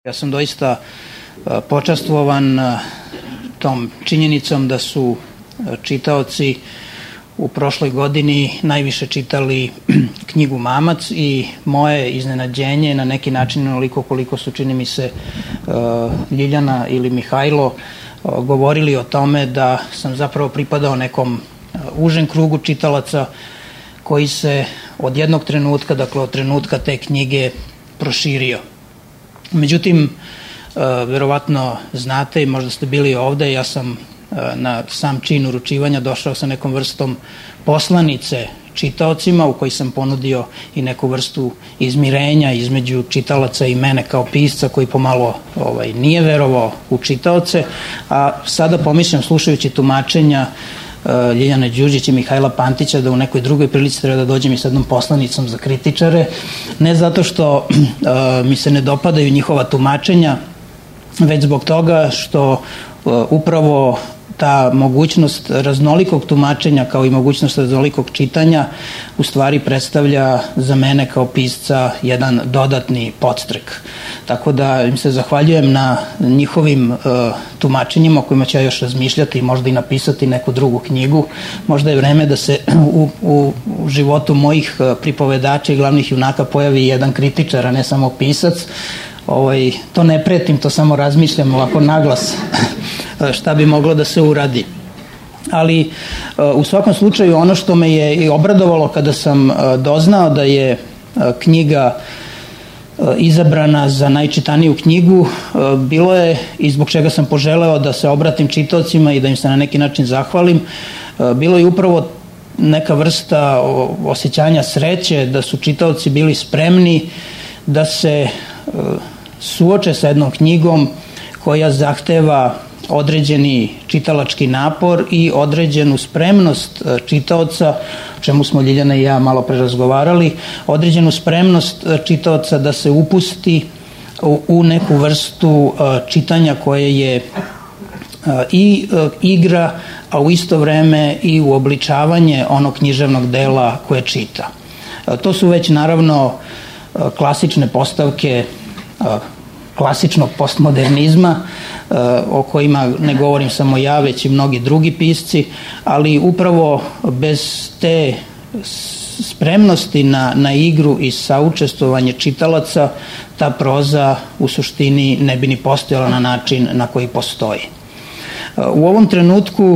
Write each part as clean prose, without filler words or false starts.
Ja sam doista počastvovan tom činjenicom da su čitaoci u prošloj godini najviše čitali knjigu Mamac i moje iznenađenje na neki način onoliko koliko su, čini mi se, Ljiljana ili Mihajlo govorili o tome da sam zapravo pripadao nekom užem krugu čitalaca koji se od jednog trenutka, dakle od trenutka te knjige, proširio. Međutim, verovatno znate i možda ste bili ovde, ja sam na sam čin uručivanja došao sa nekom vrstom poslanice čitaocima u koji sam ponudio i neku vrstu izmirenja između čitalaca i mene kao pisca koji pomalo nije verovao u čitaoce, a sada pomišljam slušajući tumačenja Ljiljane Đurđić i Mihajla Pantića da u nekoj drugoj prilici treba da dođem i s jednom poslanicom za kritičare, ne zato što mi se ne dopadaju njihova tumačenja, već zbog toga što upravo ta mogućnost raznolikog tumačenja kao i mogućnost raznolikog čitanja u stvari predstavlja za mene kao pisca jedan dodatni podstrek. Tako da im se zahvaljujem na njihovim tumačenjima o kojima ću ja još razmišljati i možda i napisati neku drugu knjigu. Možda je vreme da se u životu mojih pripovedača i glavnih junaka pojavi jedan kritičar, a ne samo pisac. To ne pretim, to samo razmišljam ovako naglas šta bi moglo da se uradi. Ali u svakom slučaju ono što me je i obradovalo kada sam doznao da je knjiga izabrana za najčitaniju knjigu, bilo je, i zbog čega sam poželeo da se obratim čitaocima i da im se na neki način zahvalim, bilo je upravo neka vrsta osjećanja sreće da su čitaoci bili spremni da se suoče sa jednom knjigom koja zahteva određeni čitalački napor i određenu spremnost čitaoca, o čemu smo Ljiljana i ja malo pre razgovarali, određenu spremnost čitaoca da se upusti u neku vrstu čitanja koje je i igra, a u isto vreme i uobličavanje onog književnog dela koje čita. To su već naravno klasične postavke klasičnog postmodernizma o kojima ne govorim samo ja, već i mnogi drugi pisci, ali upravo bez te spremnosti na igru i saučestvovanje čitalaca ta proza u suštini ne bi ni postojala na način na koji postoji. U ovom trenutku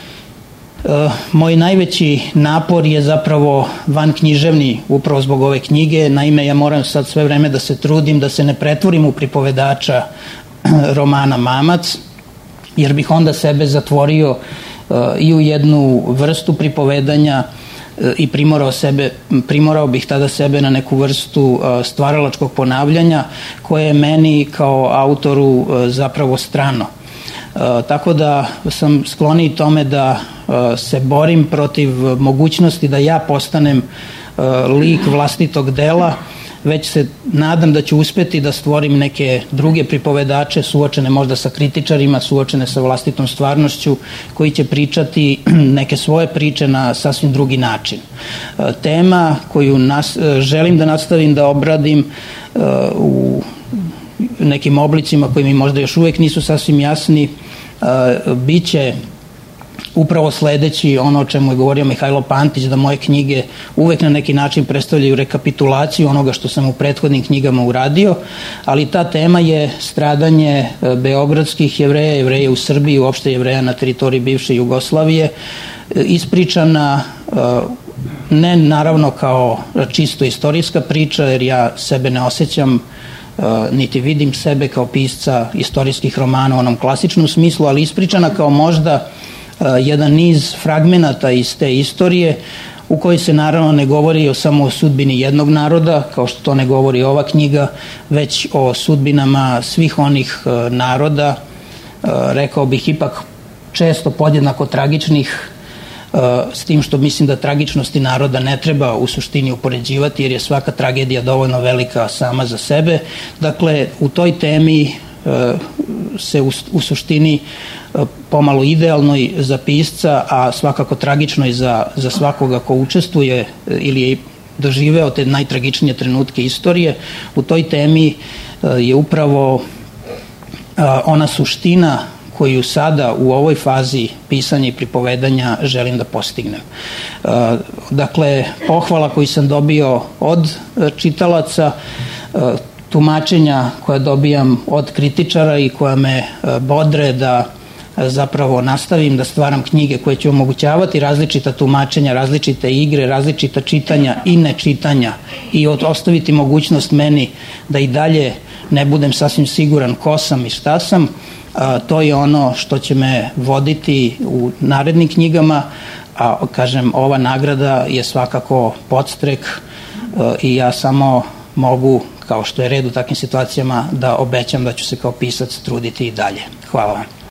moj najveći napor je zapravo vanknjiževni upravo zbog ove knjige. Naime, ja moram sad sve vreme da se trudim da se ne pretvorim u pripovedača romana Mamac, jer bih onda sebe zatvorio i u jednu vrstu pripovedanja i primorao bih tada sebe na neku vrstu stvaralačkog ponavljanja koje je meni kao autoru zapravo strano. Tako da sam skloniji tome da se borim protiv mogućnosti da ja postanem lik vlastitog dela, već se nadam da ću uspeti da stvorim neke druge pripovedače suočene možda sa kritičarima, suočene sa vlastitom stvarnošću, koji će pričati neke svoje priče na sasvim drugi način. Tema koju želim da nastavim da obradim u nekim oblicima koji mi možda još uvek nisu sasvim jasni, biće upravo sledeći ono o čemu je govorio Mihajlo Pantić, da moje knjige uvek na neki način predstavljaju rekapitulaciju onoga što sam u prethodnim knjigama uradio, ali ta tema je stradanje beogradskih Jevreja, Jevreja u Srbiji, uopšte Jevreja na teritoriji bivše Jugoslavije, ispričana ne naravno kao čisto istorijska priča, jer ja sebe ne osjećam niti vidim sebe kao pisca istorijskih romana u onom klasičnom smislu, ali ispričana kao možda jedan niz fragmenata iz te istorije u kojoj se naravno ne govori samo o sudbini jednog naroda, kao što to ne govori ova knjiga, već o sudbinama svih onih naroda, rekao bih ipak često podjednako tragičnih, s tim što mislim da tragičnosti naroda ne treba u suštini upoređivati, jer je svaka tragedija dovoljno velika sama za sebe. Dakle, u toj temi se u suštini pomalo idealnoj za pisca, a svakako tragičnoj za svakoga ko učestvuje ili je doživeo te najtragičnije trenutke istorije. U toj temi je upravo ona suština koju sada u ovoj fazi pisanja i pripovedanja želim da postignem. Dakle, pohvala koju sam dobio od čitalaca, tumačenja koja dobijam od kritičara i koja me bodre da zapravo nastavim da stvaram knjige koje će omogućavati različita tumačenja, različite igre, različita čitanja i nečitanja i ostaviti mogućnost meni da i dalje ne budem sasvim siguran ko sam i šta sam. To je ono što će me voditi u narednim knjigama, a kažem, ova nagrada je svakako podstrek i ja samo mogu, kao što je red u takvim situacijama, da obećam da ću se kao pisac truditi i dalje. Hvala vam.